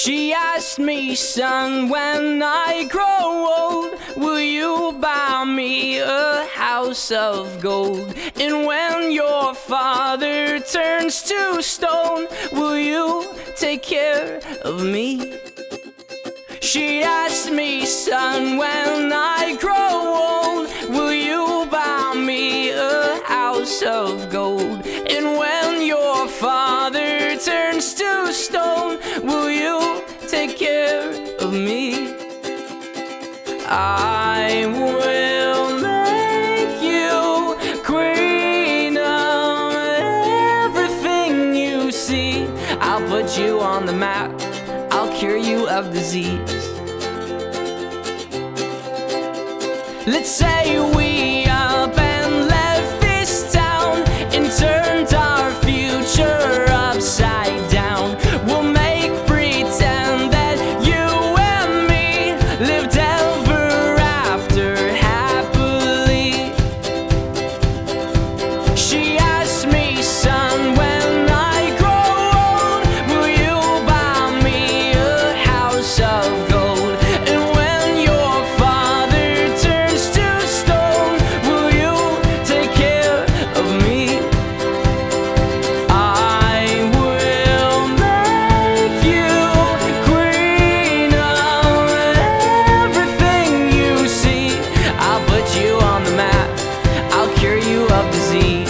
She asked me, son, when I grow old, will you buy me a house of gold? And when your father turns to stone, will you take care of me? She asked me, son, when I grow old, will you buy me a house of gold? And when your father turns to stone, will you take care of me? I will make you queen of everything you see. I'll put you on the map, I'll cure you of disease. Let's say we up and left this town and turned our future upside down. We'll make pretend that you and me lived ever after happily. She asked me, son, when I grow old, will you buy me a house of gold? And when your father turns to stone, will you take care of me? I will make you queen of everything you see. I'll put you on the map, I'll cure you of disease.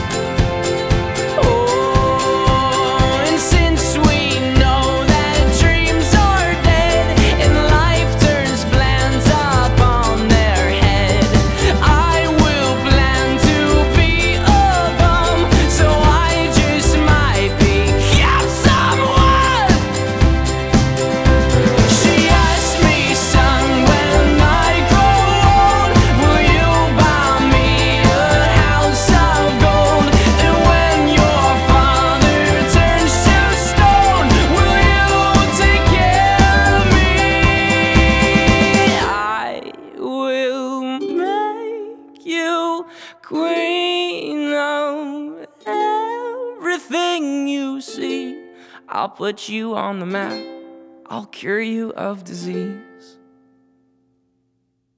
Oh, and since we know that dreams are dead and life turns plans up on their head, I will plan to be a bum, so I just might become someone. She asked me, son, when I grow old, will you buy me a house of gold? And when your father turns to stone, will you take care of me? I will make you queen of everything you see. I'll put you on the map, I'll cure you of disease.